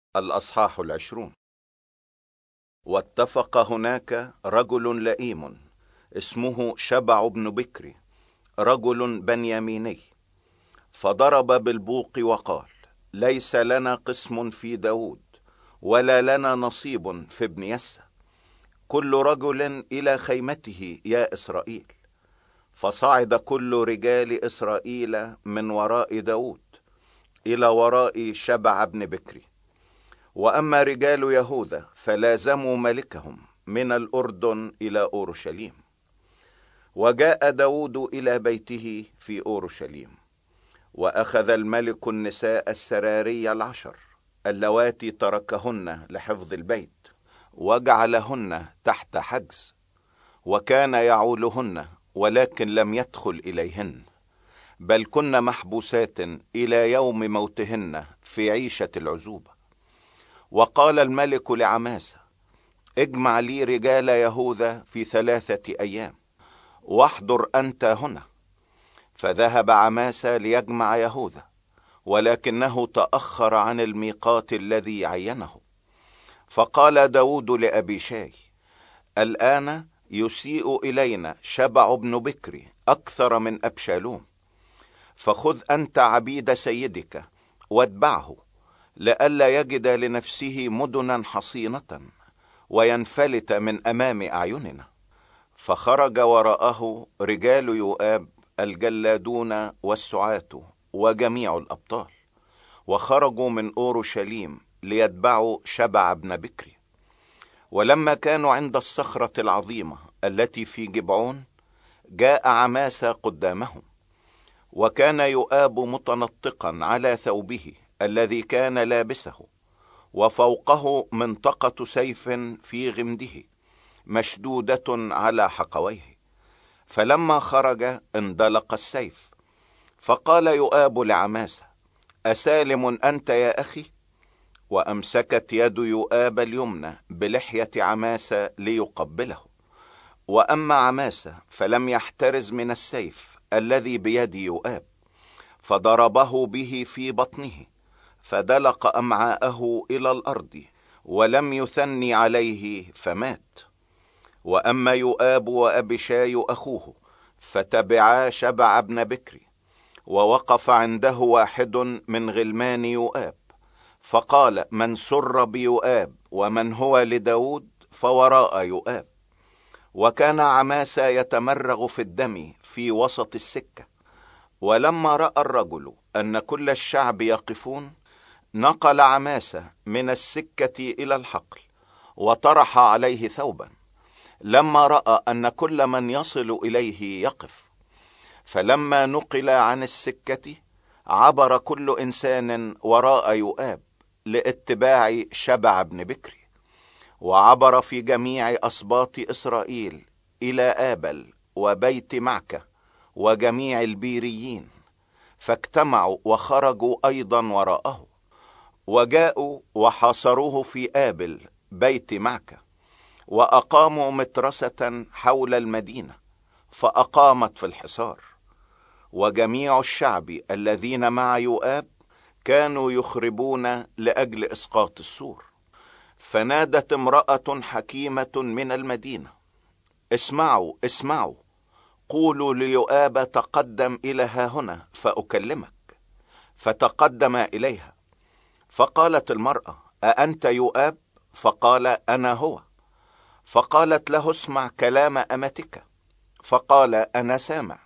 الأصحاح 20. واتفق هناك رجل لئيم اسمه شبع بن بكري، رجل بنياميني، فضرب بالبوق وقال: ليس لنا قسم في داود، ولا لنا نصيب في ابن يسى، كل رجل إلى خيمته يا إسرائيل. فصعد كل رجال إسرائيل من وراء داود إلى وراء شبع بن بكري. وأما رجال يهوذا فلازموا ملكهم من الأردن إلى أورشليم. وجاء داود إلى بيته في أورشليم، وأخذ الملك النساء السراري 10 اللواتي تركهن لحفظ البيت، وجعلهن تحت حجز، وكان يعولهن ولكن لم يدخل إليهن، بل كن محبوسات إلى يوم موتهن في عيشة العزوبة. وقال الملك لعماسة: اجمع لي رجال يهوذا في 3 أيام، واحضر أنت هنا. فذهب عماسة ليجمع يهوذا، ولكنه تأخر عن الميقات الذي عينه. فقال داود لأبيشاي: الآن يسيء إلينا شبع بن بكري أكثر من أبشالوم، فخذ أنت عبيد سيدك واتبعه، لئلا يجد لنفسه مدنا حصينة وينفلت من أمام أعيننا. فخرج وراءه رجال يؤاب الجلادون والسعاة وجميع الأبطال، وخرجوا من أورشليم ليتبعوا شبع بن بكري. ولما كانوا عند الصخرة العظيمة التي في جبعون، جاء عماسة قدامهم، وكان يؤاب متنطقا على ثوبه الذي كان لابسه، وفوقه منطقة سيف في غمده مشدودة على حقويه. فلما خرج اندلق السيف، فقال يؤاب لعماسة: أسالم أنت يا أخي؟ وأمسكت يد يؤاب اليمنى بلحية عماسة ليقبله. وأما عماسة فلم يحترز من السيف الذي بيد يؤاب، فضربه به في بطنه، فدلق أمعاءه إلى الأرض، ولم يثني عليه فمات. وأما يؤاب وأبيشاي أخوه فتبعا شبع بن بكري، ووقف عنده واحد من غلمان يؤاب، فقال: من سر بيؤاب ومن هو لداود فوراء يؤاب. وكان عماسة يتمرغ في الدم في وسط السكة. ولما رأى الرجل أن كل الشعب يقفون، نقل عماسة من السكة إلى الحقل، وطرح عليه ثوبا، لما رأى أن كل من يصل إليه يقف. فلما نقل عن السكة، عبر كل إنسان وراء يؤاب لاتباع شبع بن بكري، وعبر في جميع أسباط إسرائيل إلى آبل وبيت معكة وجميع البيريين، فاجتمعوا وخرجوا أيضا وراءه، وجاءوا وحاصروه في آبل بيت معكة، وأقاموا مترسة حول المدينة، فأقامت في الحصار. وجميع الشعب الذين مع يؤاب كانوا يخربون لأجل إسقاط السور. فنادت امرأة حكيمة من المدينة: اسمعوا اسمعوا، قولوا ليؤاب تقدم إلى هنا فأكلمك. فتقدم إليها. فقالت المرأة: أأنت يؤاب؟ فقال: أنا هو. فقالت له: اسمع كلام أمتك. فقال: أنا سامع.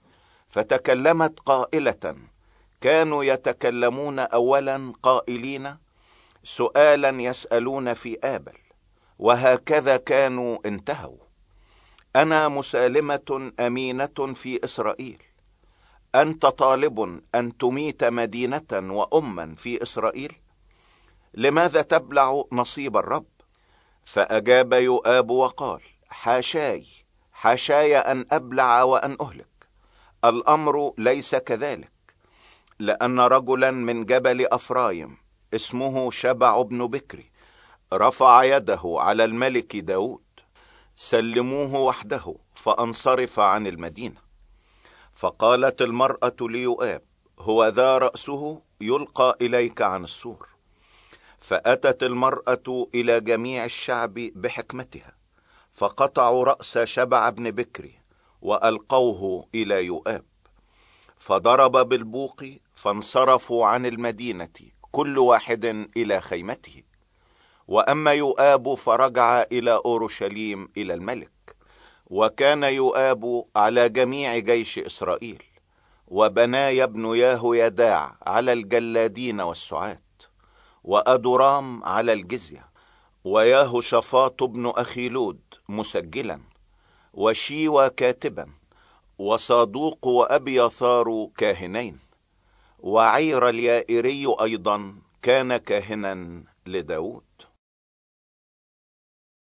فتكلمت قائلة: كانوا يتكلمون أولا قائلين سؤالا يسألون في آبل، وهكذا كانوا انتهوا. أنا مسالمة أمينة في إسرائيل، أنت طالب أن تميت مدينة وأما في إسرائيل؟ لماذا تبلع نصيب الرب؟ فأجاب يؤاب وقال: حاشاي حاشاي أن أبلع وأن أهلك، الأمر ليس كذلك، لأن رجلا من جبل أفرايم اسمه شبع بن بكري رفع يده على الملك داود، سلموه وحده فانصرف عن المدينة. فقالت المرأة ليؤاب: هو ذا رأسه يلقى إليك عن السور. فأتت المرأة إلى جميع الشعب بحكمتها، فقطعوا رأس شبع بن بكري وألقوه إلى يؤاب، فضرب بالبوق، فانصرفوا عن المدينة كل واحد إلى خيمته. وأما يؤاب فرجع إلى أورشليم إلى الملك. وكان يؤاب على جميع جيش إسرائيل، وبنايا بن يهويداع على الجلادين والسعاة، وأدورام على الجزية، ويهوشافاط بن أخيلود مسجلا، وشيوى كاتبا، وصادوق وأبياثار كاهنين، وعير اليائري أيضا كان كاهنا لداود.